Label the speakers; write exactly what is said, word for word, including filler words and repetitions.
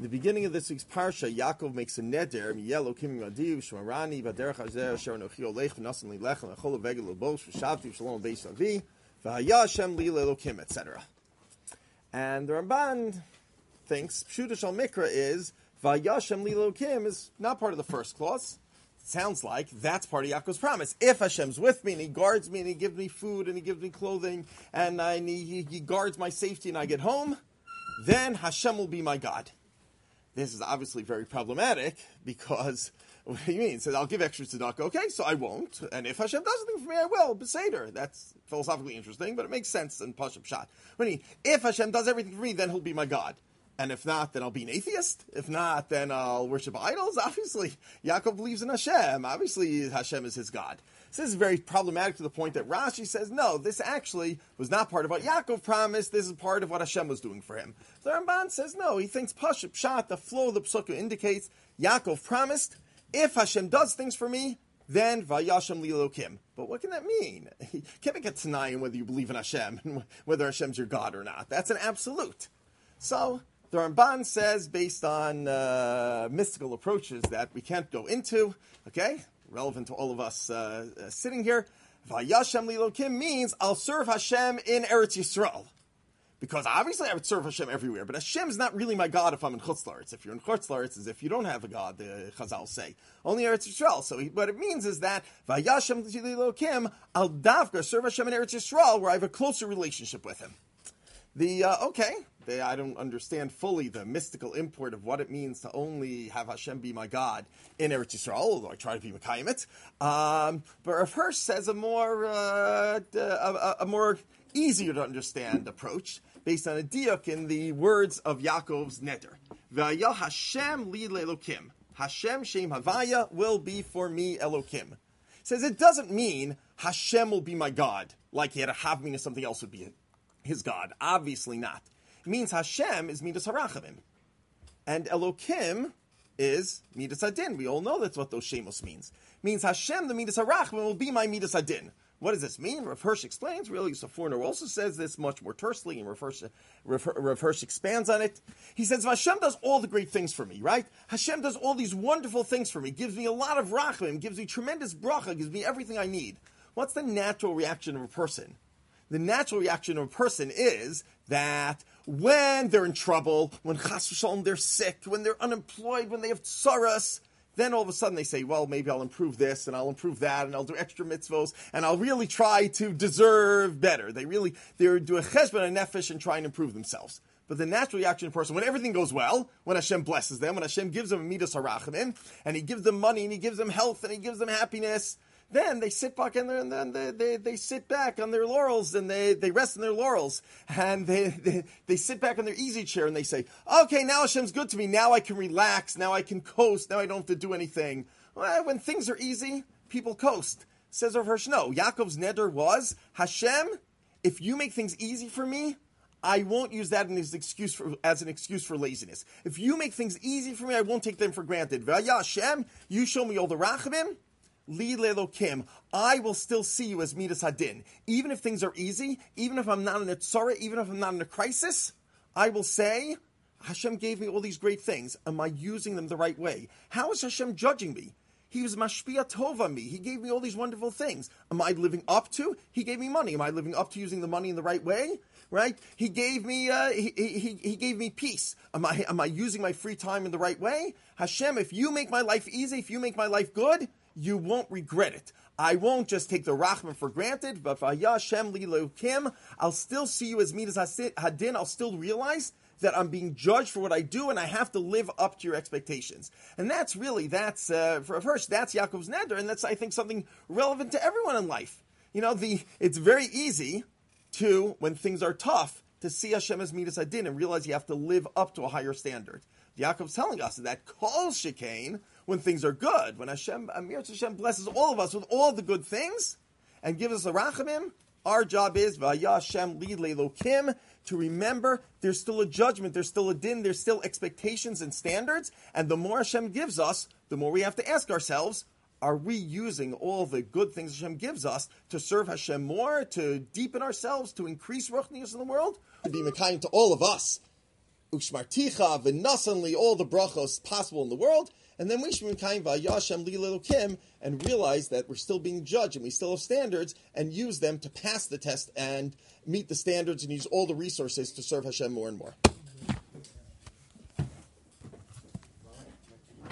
Speaker 1: In the beginning of this week's parsha, Yaakov makes a neder, Miyelo Kim Yadiv, Shmarani, Vaderech Hazer, Sharon Ochio Lech, V'nasan Li Lechem, V'chol Vegel L'Bosh, V'shavti, V'shalom Beis Avi, V'haya Hashem Li Lelokim, et cetera. And the Ramban thinks Pshuta Shal Mikra is V'haya Hashem Li Lelokim is not part of the first clause. It sounds like that's part of Yaakov's promise. If Hashem's with me and He guards me and He gives me food and He gives me clothing and, I, and he, he guards my safety and I get home, then Hashem will be my God. This is obviously very problematic because, what do you mean? So I'll give extra tzedakah, okay, so I won't. And if Hashem does something for me, I will. Beseder. That's philosophically interesting, but it makes sense in Pashup Pshat. What do you mean? If Hashem does everything for me, then He'll be my God. And if not, then I'll be an atheist. If not, then I'll worship idols. Obviously, Yaakov believes in Hashem. Obviously, Hashem is his God. So this is very problematic to the point that Rashi says, no, this actually was not part of what Yaakov promised. This is part of what Hashem was doing for him. The Ramban says, no, he thinks Pashup Pshat, the flow of the Psukkah indicates Yaakov promised, if Hashem does things for me, then Vayashem Lilokim. But what can that mean? You can't make a Tanai whether you believe in Hashem and whether Hashem's your God or not. That's an absolute. So the Ramban says, based on uh, mystical approaches that we can't go into, okay, relevant to all of us uh, uh, sitting here, Vayashem Lilokim means I'll serve Hashem in Eretz Yisrael. Because obviously I would serve Hashem everywhere, but Hashem is not really my God if I'm in Chutz La'aretz. If you're in Chutz La'aretz, as if you don't have a God, the Chazal say. Only Eretz Yisrael. So he, what it means is that, Vayashem Lilokim, I'll davka serve Hashem in Eretz Yisrael, where I have a closer relationship with Him. The, uh, okay, they, I don't understand fully the mystical import of what it means to only have Hashem be my God in Eretz Yisrael, although I try to be Mekayim it. Um, but Rav Hirsch says a more, uh, a, a more easier to understand approach, based on a diuk in the words of Yaakov's neder. V'ayah Hashem li lelokim. Hashem Shem Havaya will be for me Elokim. Says it doesn't mean Hashem will be my God, like he had a havmin or something else would be his God. Obviously not. It means Hashem is Midas Harachamim. And Elokim is Midas Adin. We all know that's what those shemos means. It means Hashem, the Midas Harachamim, will be my Midas Adin. What does this mean? Rav Hirsch explains. Really, Yosef Forner also says this much more tersely, and Rav Hirsch, Rav, Rav Hirsch expands on it. He says, Hashem does all the great things for me, right? Hashem does all these wonderful things for me, gives me a lot of rachmim, gives me tremendous bracha, gives me everything I need. What's the natural reaction of a person? The natural reaction of a person is that when they're in trouble, when chas v'shalom they're sick, when they're unemployed, when they have tsaras, then all of a sudden they say, well, maybe I'll improve this, and I'll improve that, and I'll do extra mitzvos, and I'll really try to deserve better. They really they do a cheshbon and nefesh and try and improve themselves. But the natural reaction of a person, when everything goes well, when Hashem blesses them, when Hashem gives them a midas harachamim, and He gives them money, and He gives them health, and He gives them happiness, then they sit back and, and then they, they, they sit back on their laurels and they, they rest on their laurels and they, they they sit back on their easy chair and they say, okay, now Hashem's good to me. Now I can relax. Now I can coast. Now I don't have to do anything. Well, when things are easy, people coast. Says Rav Hirsch, no. Yaakov's neder was, Hashem, if you make things easy for me, I won't use that as an excuse for, as an excuse for laziness. If you make things easy for me, I won't take them for granted. V'ayah Hashem, you show me all the rachamim, Li lelokim, I will still see you as Midas Hadin. Even if things are easy, even if I'm not in a tzara, even if I'm not in a crisis, I will say, Hashem gave me all these great things. Am I using them the right way? How is Hashem judging me? He was mashpia tov on me. He gave me all these wonderful things. Am I living up to? He gave me money. Am I living up to using the money in the right way? Right? He gave me uh, he, he he gave me peace. Am I am I using my free time in the right way? Hashem, if you make my life easy, if you make my life good, you won't regret it. I won't just take the rachman for granted, but v'ayah Hashem li lelokim, I'll still see you as midas hadin. I'll still realize that I'm being judged for what I do, and I have to live up to your expectations. And that's really, that's, uh, for Hirsch, that's Yaakov's neder, and that's, I think, something relevant to everyone in life. You know, the it's very easy to, when things are tough, to see Hashem as midas hadin and realize you have to live up to a higher standard. Yaakov's telling us that kol shekain, when things are good, when Hashem, Amir Hashem blesses all of us with all the good things and gives us a rachamim, our job is, V'ayah Hashem li lelokim, to remember there's still a judgment, there's still a din, there's still expectations and standards, and the more Hashem gives us, the more we have to ask ourselves, are we using all the good things Hashem gives us to serve Hashem more, to deepen ourselves, to increase ruchnius in the world, to be mekayim to all of us, Ushmarticha v'nasanli, all the brachos possible in the world, and then we should kain v'yashem li lelokim, and realize that we're still being judged and we still have standards, and use them to pass the test and meet the standards and use all the resources to serve Hashem more and more.